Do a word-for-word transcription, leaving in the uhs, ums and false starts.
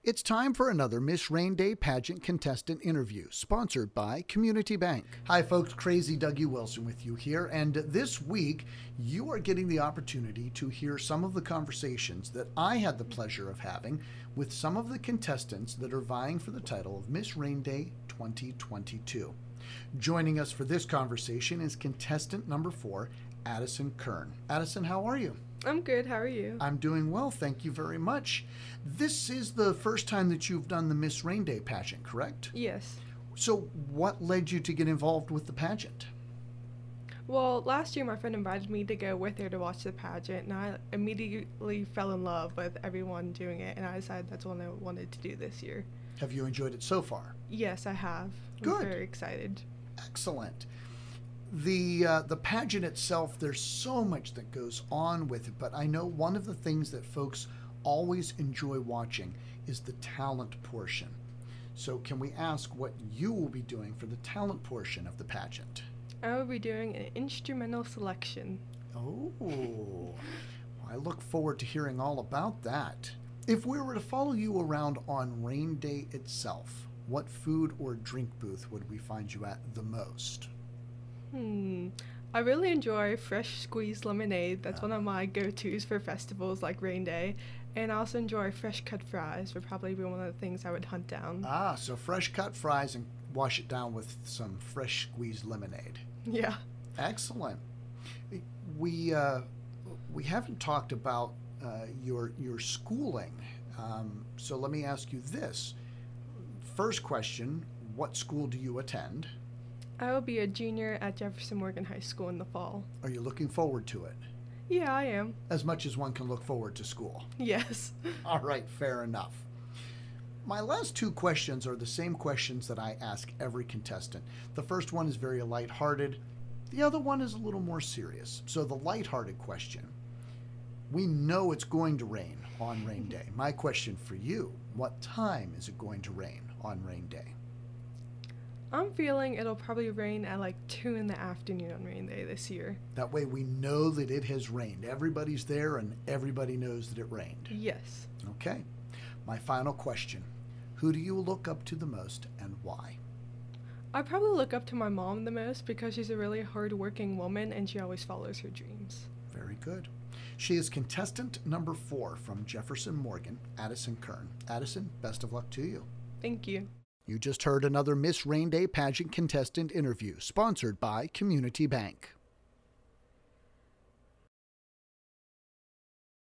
It's time for another Miss Rain Day pageant contestant interview, sponsored by Community Bank. Hi folks, Crazy Dougie Wilson with you here, and this week you are getting the opportunity to hear some of the conversations that I had the pleasure of having with some of the contestants that are vying for the title of Miss Rain Day twenty twenty-two. Joining us for this conversation is contestant number four, Addison Kern. Addison, how are you? I'm good. How are you? I'm doing well, thank you very much. This is the first time that you've done the Miss Rain Day pageant, correct? Yes. So what led you to get involved with the pageant? Well, last year my friend invited me to go with her to watch the pageant, and I immediately fell in love with everyone doing it, and I decided that's what I wanted to do this year. Have you enjoyed it so far? Yes, I have. Good. I'm very excited. Excellent. The uh, the pageant itself, there's so much that goes on with it, but I know one of the things that folks always enjoy watching is the talent portion. So can we ask what you will be doing for the talent portion of the pageant? I will be doing an instrumental selection. Oh, I look forward to hearing all about that. If we were to follow you around on Rain Day itself, what food or drink booth would we find you at the most? Hmm. I really enjoy fresh squeezed lemonade. That's one of my go-tos for festivals like Rain Day. And I also enjoy fresh cut fries would probably be one of the things I would hunt down. Ah, so fresh cut fries and wash it down with some fresh squeezed lemonade. Yeah. Excellent. We uh, we haven't talked about uh, your your schooling. Um, so let me ask you this. First question, what school do you attend? I will be a junior at Jefferson Morgan High School in the fall. Are you looking forward to it? Yeah, I am. As much as one can look forward to school. Yes. All right, fair enough. My last two questions are the same questions that I ask every contestant. The first one is very lighthearted. The other one is a little more serious. So the lighthearted question. We know it's going to rain on Rain Day. My question for you, what time is it going to rain on Rain Day? I'm feeling it'll probably rain at like two in the afternoon on Rain Day this year. That way we know that it has rained. Everybody's there and everybody knows that it rained. Yes. Okay. My final question. Who do you look up to the most and why? I probably look up to my mom the most because she's a really hard-working woman and she always follows her dreams. Very good. She is contestant number four from Jefferson Morgan, Addison Kern. Addison, best of luck to you. Thank you. You just heard another Miss Rain Day pageant contestant interview, sponsored by Community Bank.